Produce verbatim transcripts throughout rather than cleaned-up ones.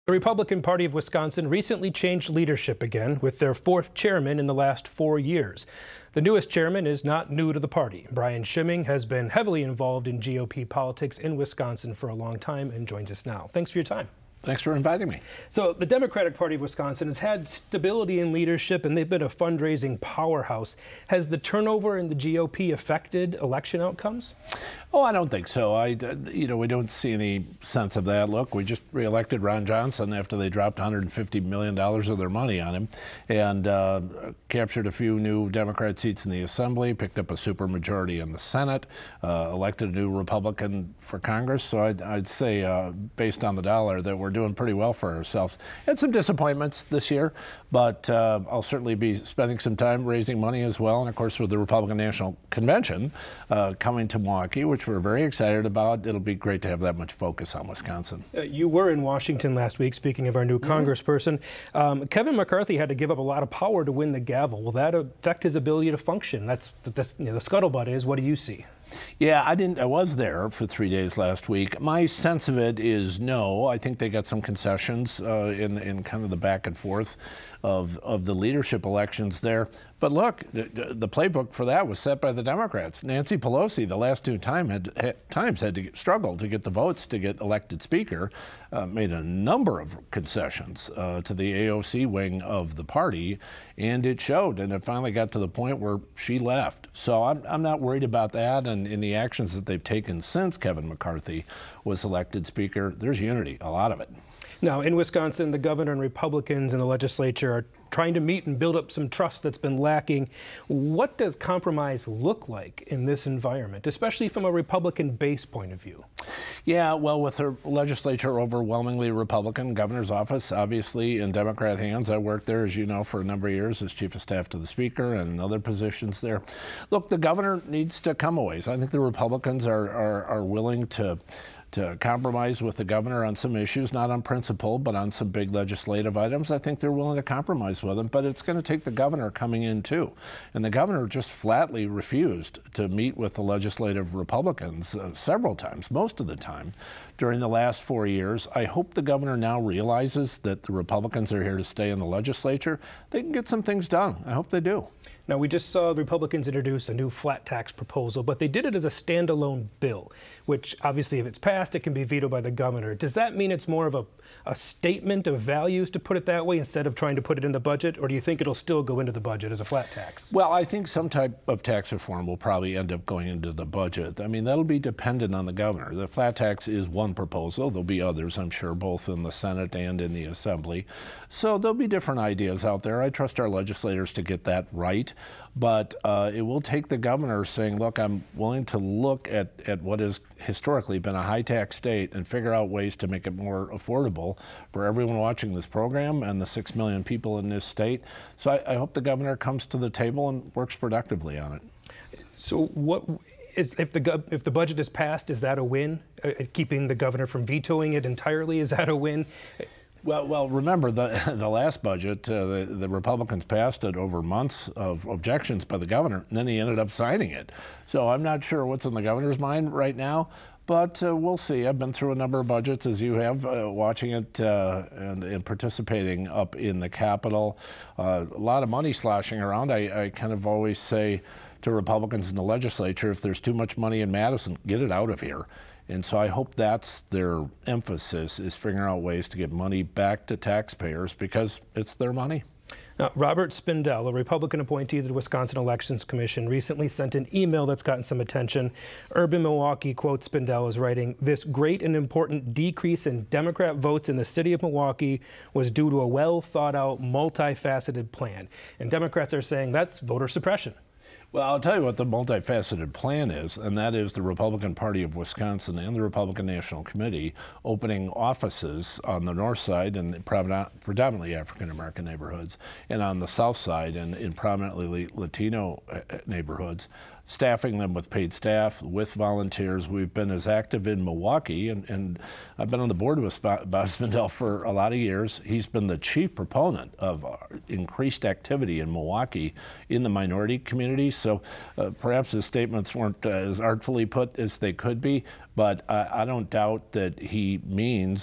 The Republican Party of Wisconsin recently changed leadership again with their fourth chairman in the last four years. The newest chairman is not new to the party. Brian Schimming has been heavily involved in G O P politics in Wisconsin for a long time and joins us now. Thanks for your time. Thanks for inviting me. So the Democratic Party of Wisconsin has had stability in leadership and they've been a fundraising powerhouse. Has the turnover in the G O P affected election outcomes? Oh, I don't think so. I, you know, we don't see any sense of that. Look, we just reelected Ron Johnson after they dropped one hundred fifty million dollars of their money on him and uh, captured a few new Democrat seats in the Assembly, picked up a supermajority in the Senate, uh, elected a new Republican for Congress. So I'd, I'd say, uh, based on the dollar, that we're doing pretty well for ourselves. Had some disappointments this year, but uh, I'll certainly be spending some time raising money as well. And of course, with the Republican National Convention uh, coming to Milwaukee, which we're very excited about, it'll be great to have that much focus on Wisconsin. Uh, you were in Washington last week, speaking of our new mm-hmm. congressperson. Um, Kevin McCarthy had to give up a lot of power to win the gavel. Will that affect his ability to function? That's, that's you know, the scuttlebutt is, what do you see? Yeah, I didn't. I was there for three days last week. My sense of it is no. I think they got some concessions uh, in in kind of the back and forth of of the leadership elections there. But look, the, the playbook for that was set by the Democrats. Nancy Pelosi, the last two time had, had, times had to get, struggle to get the votes to get elected Speaker, uh, made a number of concessions uh, to the A O C wing of the party, and it showed. And it finally got to the point where she left. So I'm I'm not worried about that. And in the actions that they've taken since Kevin McCarthy was elected Speaker, there's unity, a lot of it. Now, in Wisconsin, the governor and Republicans in the legislature are trying to meet and build up some trust that's been lacking. What does compromise look like in this environment, especially from a Republican base point of view? Yeah, well, with the legislature overwhelmingly Republican, governor's office obviously in Democrat hands. I worked there, as you know, for a number of years as chief of staff to the Speaker and in other positions there. Look, the governor needs to come a ways. I think the Republicans are, are, are willing to to compromise with the governor on some issues, not on principle, but on some big legislative items. I think they're willing to compromise with him, but it's going to take the governor coming in too. And the governor just flatly refused to meet with the legislative Republicans uh, several times, most of the time, during the last four years. I hope the governor now realizes that the Republicans are here to stay in the legislature. They can get some things done. I hope they do. Now, we just saw the Republicans introduce a new flat tax proposal, but they did it as a standalone bill, which obviously if it's passed, it can be vetoed by the governor. Does that mean it's more of a, a statement of values, to put it that way, instead of trying to put it in the budget? Or do you think it'll still go into the budget as a flat tax? Well, I think some type of tax reform will probably end up going into the budget. I mean, that'll be dependent on the governor. The flat tax is one proposal. There'll be others, I'm sure, both in the Senate and in the Assembly. So there'll be different ideas out there. I trust our legislators to get that right. But uh, it will take the governor saying, look, I'm willing to look at, at what has historically been a high-tax state and figure out ways to make it more affordable for everyone watching this program and the six million people in this state. So I, I hope the governor comes to the table and works productively on it. So what is, if the if the budget is passed, is that a win? Uh, keeping the governor from vetoing it entirely, is that a win? Well, well, remember the the last budget, uh, the, the Republicans passed it over months of objections by the governor, and then he ended up signing it. So I'm not sure what's in the governor's mind right now, but uh, we'll see. I've been through a number of budgets, as you have, uh, watching it uh, and, and participating up in the Capitol. Uh, a lot of money sloshing around. I, I kind of always say to Republicans in the legislature, if there's too much money in Madison, get it out of here. And so I hope that's their emphasis, is figuring out ways to get money back to taxpayers because it's their money. Now, Robert Spindell, a Republican appointee to the Wisconsin Elections Commission, recently sent an email that's gotten some attention. Urban Milwaukee quotes Spindell as writing, "This great and important decrease in Democrat votes in the city of Milwaukee was due to a well-thought-out, multifaceted plan." And Democrats are saying that's voter suppression. Well, I'll tell you what the multifaceted plan is, and that is the Republican Party of Wisconsin and the Republican National Committee opening offices on the north side in predominantly African-American neighborhoods, and on the south side in, in prominently Latino neighborhoods, staffing them with paid staff, with volunteers. We've been as active in Milwaukee, and, and I've been on the board with Bob Spindell for a lot of years. He's been the chief proponent of increased activity in Milwaukee in the minority communities. So uh, perhaps his statements weren't uh, as artfully put as they could be, but I, I don't doubt that he means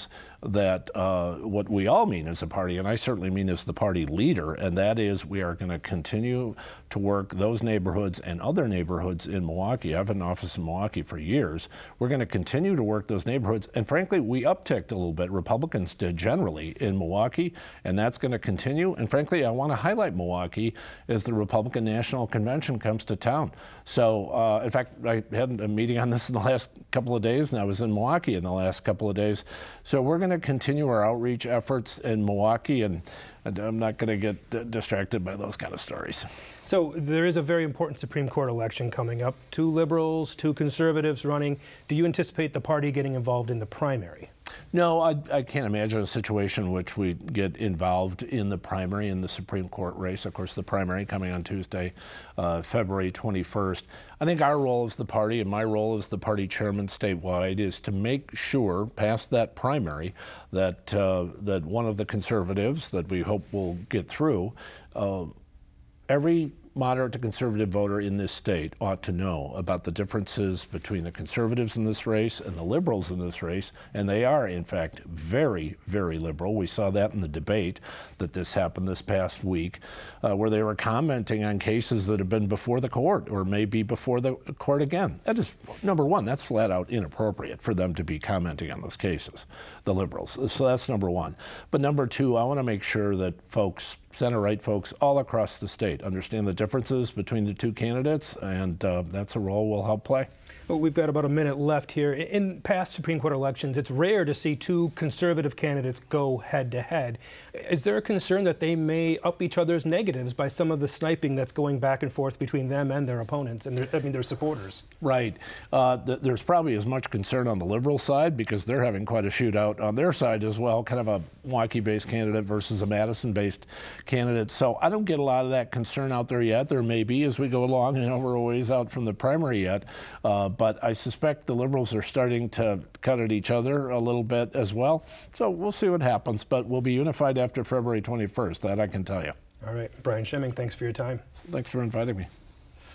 that uh, what we all mean as a party, and I certainly mean as the party leader, and that is we are going to continue to work those neighborhoods and other neighborhoods in Milwaukee. I've had an office in Milwaukee for years. We're going to continue to work those neighborhoods, and frankly, we upticked a little bit. Republicans did generally in Milwaukee, and that's going to continue. And frankly, I want to highlight Milwaukee as the Republican National Convention comes to town. So, uh, in fact, I had a meeting on this in the last couple of days, and I was in Milwaukee in the last couple of days. So we're going to continue our outreach efforts in Milwaukee, and, and I'm not going to get d- distracted by those kind of stories. So there is a very important Supreme Court election coming up. Two liberals, two conservatives running. Do you anticipate the party getting involved in the primary? No, I, I can't imagine a situation in which we get involved in the primary in the Supreme Court race. Of course, the primary coming on Tuesday, uh, February twenty-first. I think our role as the party, and my role as the party chairman statewide, is to make sure, past that primary, that uh, that one of the conservatives that we hope will get through, uh, every moderate to conservative voter in this state ought to know about the differences between the conservatives in this race and the liberals in this race, and they are, in fact, very, very liberal. We saw that in the debate that this happened this past week, uh, where they were commenting on cases that have been before the court or may be before the court again. That is, number one, that's flat out inappropriate for them to be commenting on those cases, the liberals. So that's number one. But number two, I want to make sure that folks, center-right folks all across the state, understand the differences between the two candidates, and uh, that's a role we'll help play. Well, we've got about a minute left here. In past Supreme Court elections, it's rare to see two conservative candidates go head-to-head. Is there a concern that they may up each other's negatives by some of the sniping that's going back and forth between them and their opponents, and their, I mean their supporters? Right. Uh, th- there's probably as much concern on the liberal side because they're having quite a shootout on their side as well, kind of a Milwaukee-based candidate versus a Madison-based candidate. So I don't get a lot of that concern out there yet. There may be as we go along, and we're a ways out from the primary yet. Uh, but I suspect the liberals are starting to cut at each other a little bit as well. So we'll see what happens, but we'll be unified after February twenty-first. That I can tell you. All right. Brian Schemming, thanks for your time. Thanks for inviting me.